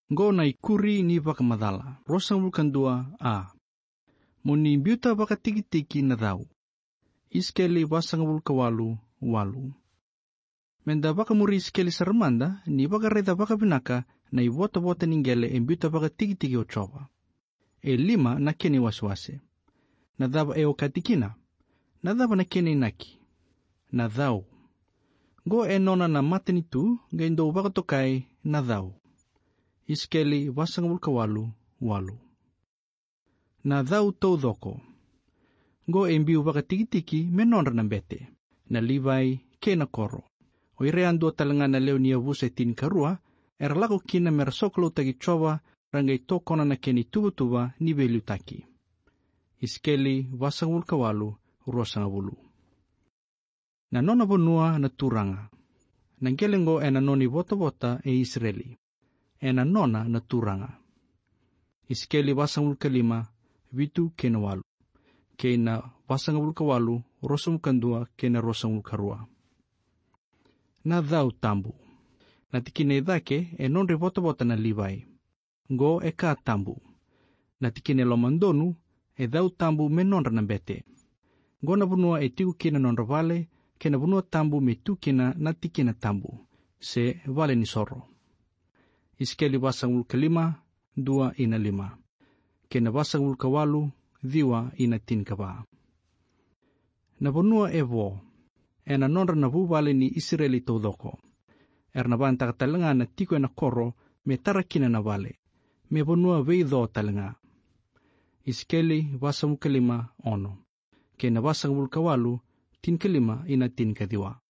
Ngo na ikuri ni bakamadala. Rosang vulkan dua a. Muni biuta baka tiki-tiki na daw. Iskeli wasang vulkawalu walu. Menda baka muri iskeli sarmanda ni baka reda baka binaka na iwota-wota ninggele en biuta baka tiki-tiki ochoba. E 5 na keni waswase. Nadaba e okatikina. Nadaba na keni naki. Nadau. Go e nona na maten itu gaindo baka tokai nadau. Iskeli wasang vulkawalu walu. Nadau tau doko. Go e mbiu baka tiki-tiki menonra na bete. Na Livai ke na koro. O irean dua talenga na leo nia vuse tin karua, era lako kina mera sokolo tagi chowa rangai tokona na keni tuba-tuba ni belu taki. Iskeli wasang vulkawalu ruasanga vulu. Na nona bonua na turanga. Nangkelengo e na noni bota-bota e Israeli. E na nona na turanga. Iskeli wasang vulkalima vitu kena walu. Kena wasang vulkawalu rosang vulkandua kena rosang vulkarua. Na dau tambu. Na tikine dake e non bota-bota na Livai. Go e ka tambu. Na tikine lomandonu e dau tambu me nonra na bete. Go na bunua e tiku kina nonra vale, kena bunua tambu me tu kina na tikina tambu. Se vale ni soro. Iskeli wasang vulkalima, 2 ina 5. Kena wasang vulkawalu, 2 ina 10 kaba. Na bunua e vo. E na nonra na vuvale ni Israeli todoko. Er na banta katalenga na tiko e na koro me tarakina na vale. Me bonua veido talenga. Iskeli wasang vulkalima ono. Kena wasang vulkawalu 10 ina 10 kadiwa.